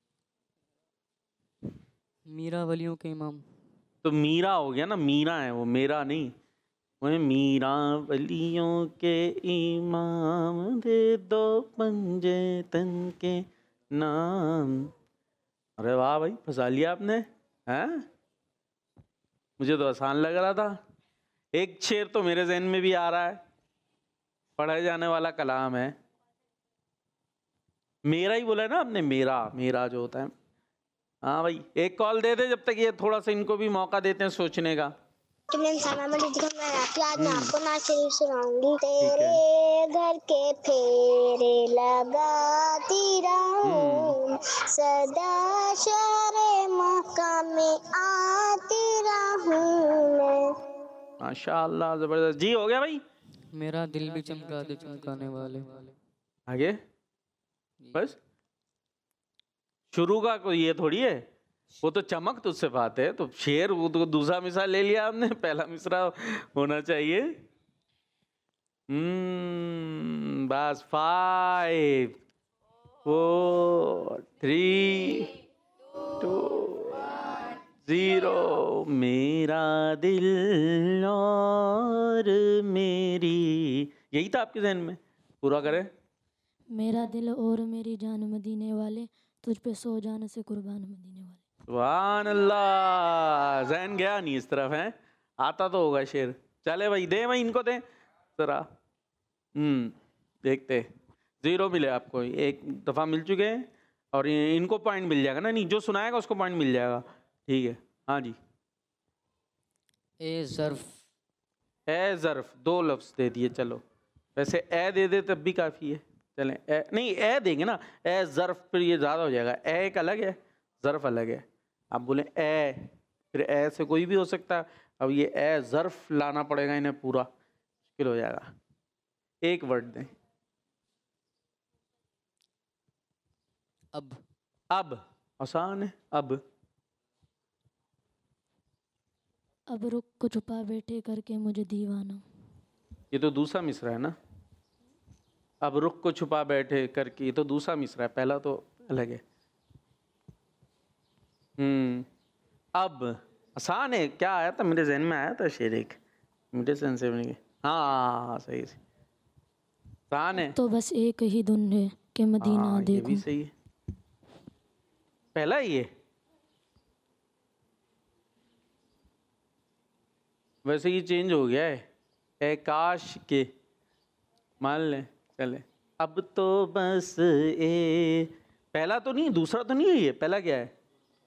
मीरा वलियों के इमाम। तो मीरा हो गया ना, मीरा है वो, मेरा नहीं। वो मीरा वलियों के इमाम, दे दो पंजे तन के नाम। अरे वाह भाई, फंसा लिया आपने। हैं? मुझे तो आसान लग रहा था। एक शेर तो मेरे ज़हन में भी आ रहा है, पढ़े जाने वाला कलाम है। मेरा ही बोला है ना आपने, मेरा मेरा जो होता है। हाँ भाई एक कॉल दे दे, जब तक ये थोड़ा सा इनको भी मौका देते हैं सोचने का। आज मैं आपको नात शरीफ सुनाऊंगी। तेरे घर के फेरे लगाती रहूं, सदा शहरे मक्का में आती रहूं। माशाअल्लाह, जबरदस्त। जी हो गया भाई। मेरा दिल भी चमका दे चमकाने वाले। आगे बस शुरू का कोई ये थोड़ी है, वो तो चमक तुझसे बात है। तो शेर वो तो दूसरा मिसरा ले लिया आपने, पहला मिसरा होना चाहिए। बस 5 4 3 2 0। मेरा दिल और मेरी, यही था आपके ज़हन में? पूरा करें। मेरा दिल और मेरी जान मदीने वाले, तुझ पे 100 जान से कुर्बान मदीने वाले। सुभान अल्लाह, जहन गया नहीं इस तरफ है, आता तो होगा शेर। चले भाई, दे भाई इनको दे जरा। देखते, 0 मिले आपको, एक दफ़ा मिल चुके हैं और इनको पॉइंट मिल जाएगा ना, नहीं जो सुनाएगा उसको पॉइंट मिल जाएगा। ठीक है, हाँ जी। ए ज़र्फ। ए ज़र्फ 2 लफ्ज़ दे दिए, चलो वैसे ए दे दे तब भी काफ़ी है। चलें ए, नहीं ए देंगे ना, ए ज़र्फ फिर ये ज़्यादा हो जाएगा। ए एक अलग है, ज़र्फ अलग है। आप बोलें ए, फिर ए से कोई भी हो सकता है। अब ये ए ज़र्फ लाना पड़ेगा इन्हें, पूरा मुश्किल हो जाएगा। एक वर्ड दें। अब आसान है। अब रुख को छुपा बैठे करके मुझे दीवाना। ये तो दूसरा मिसरा है ना। अब रुख को छुपा बैठे करके, ये तो दूसरा मिसरा है, पहला तो अलग है। अब आसान है। क्या आया था मेरे जहन में, आया था शेर एक मेरे जहन से बन गया। हाँ सही से, आसान है। तो बस एक ही धुन है कि मदीना ये देखूं। भी सही है, पहला ही है। वैसे ये चेंज हो गया है, ए काश के मान लें। चले, अब तो बस पहला तो नहीं, दूसरा तो नहीं है ये, पहला क्या है?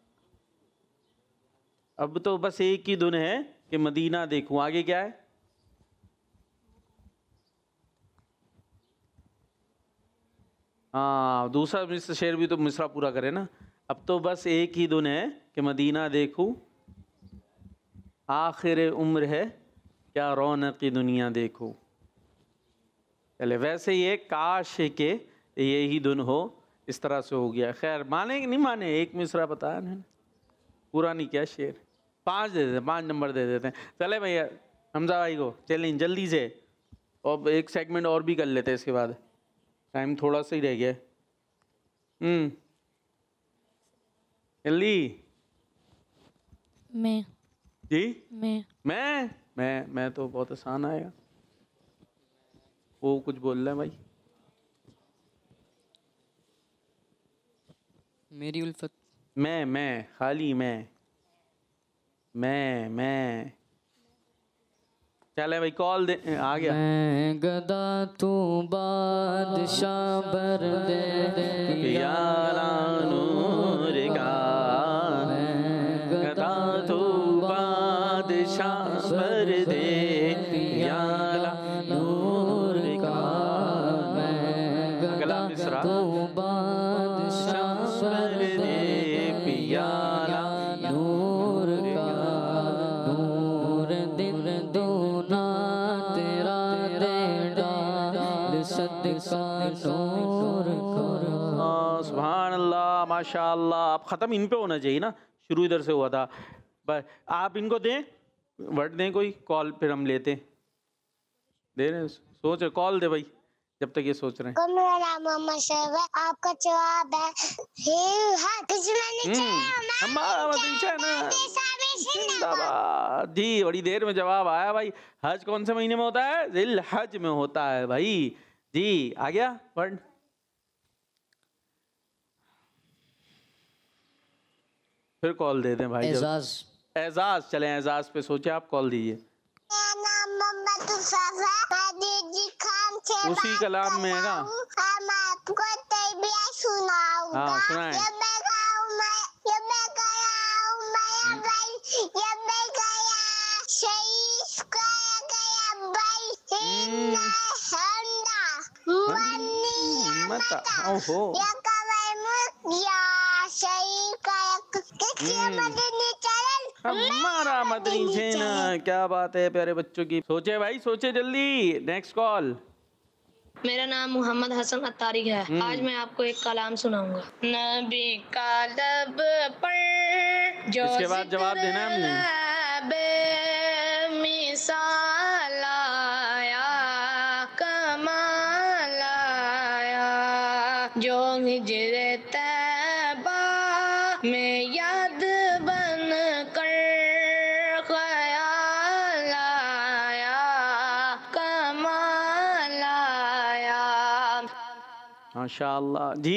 अब तो बस एक ही धुन है कि मदीना देखूं। आगे क्या है? हाँ, दूसरा शेर भी तो मिसरा पूरा करे ना। अब तो बस एक ही धुन है कि मदीना देखूं, आखिर उम्र है क्या रौनक की दुनिया देखूं। चले, वैसे ये काश के यही धुन हो, इस तरह से हो गया। खैर, माने कि नहीं माने, एक मिसरा बताया ना, पूरा नहीं किया शेर। 5 दे देते, 5 नंबर दे देते हैं। चले भैया हमजा भाई को चलें जल्दी से, और एक सेगमेंट और भी कर लेते हैं इसके बाद, टाइम थोड़ा सा ही रह गया। जल्दी। मैं जी मैं तो बहुत आसान आएगा। वो कुछ बोल रहा है भाई। मेरी उल्फत। मैं खाली मैं चले भाई, कॉल दे आ गया। मैं गदा तू बादशाह बर दे पियाला नूर का, गदा तू बादशाह बर दे पियाला नूर का। अगला मिसरा, बादशाह बर दे पियाला नूर का, नूर दिन दूना तेरा देगा सदका नूर का। सुभान अल्लाह, माशाअल्लाह। आप ख़त्म इन पे होना चाहिए ना, शुरू इधर से हुआ था। बस आप इनको दें, वर्ड दें कोई, कॉल फिर हम लेते हैं। दे रहे हैं, सोच कॉल दे भाई जब तक ये सोच रहे हैं। मेरा नाम मोहम्मद शहब है, आपका जवाब है जिंदाबाद जी। बड़ी देर में जवाब आया भाई। हज कौन से महीने में होता है? जिल हज में होता है भाई जी। आ गया वर्ड। फिर कॉल दे दें भाई। एजाज चले, एजाज पे सोचे आप, कॉल दीजिए। मेरा नाम मोहम्मद तुफाफ है, मैं दीदी खान से उसी कलाम में है ना? हम आपको तैबिया सुनाऊंगा। हाँ सुनाएं। ये मैं गया हूँ, ये मैं भाई, ये मैं गया शहीद गया भाई मत ओहो या कवै या शहीद का मदनी चैनल हमारा मदनी चैनल। क्या बात है प्यारे बच्चों की। सोचे भाई, सोचे जल्दी। Next call. मेरा नाम मोहम्मद हसन अत्तारी है। आज मैं आपको एक कलाम सुनाऊंगा। नबी का लब पर जो इसके बाद जवाब देना है हमने। मिसाल आया, कमाल आया, जो हिजरे तैबा में याद बन कर ख्याल आया, कमाल आया। माशाल्लाह जी।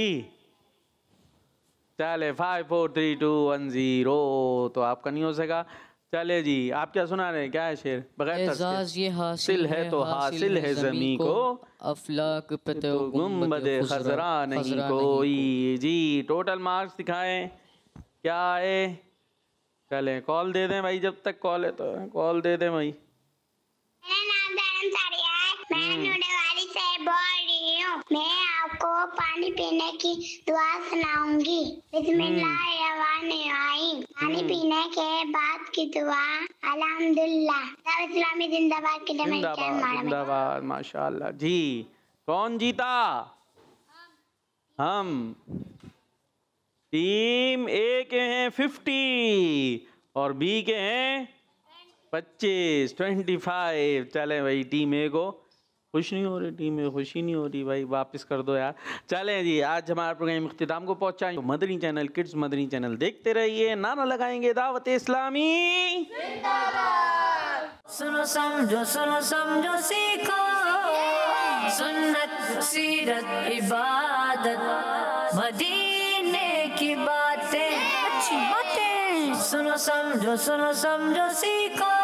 चले 5 4 3 2 1 0 तो आपका नहीं हो सका। चले जी, आप क्या सुना रहे हैं, क्या है शेर? बगैर एजाज ये हासिल है तो हासिल है ज़मीं को, अफलाक पे तो गुंबद खजरा नहीं कोई। जी टोटल मार्क्स दिखाएं क्या है? चले कॉल दे दें भाई, जब तक कॉल है तो कॉल दे दें भाई। मेरा नाम धर्मसारिया है, मैं नूडेवाली से बोल रही हूँ। मैं आपको पानी पीने की दुआ सुनाऊंगी। बिस्मिल्लाहिर्रहमानिर्रहीम। पानी पीने के बाद की दुआ अल्हम्दुलिल्लाह। इस्लामी जिंदाबाद की जिंदाबाद माशाल्लाह जी। कौन जीता? हम। टीम ए के हैं 50 और बी के हैं 25 25। चले भाई, टीम ए को खुश नहीं हो रही, टीम में खुशी नहीं हो रही भाई, वापस कर दो यार। चलें जी, आज हमारा प्रोग्राम इख्तिताम को पहुंचाएं। Madani channel kids Madani channel देखते रहिए। नारा लगाएंगे दावत इस्लामी जिंदाबाद। सुनो समझो सीखो सुन्नत सीरत इबादत मदीने की बातें अच्छी बातें। सुनो समझो सीखो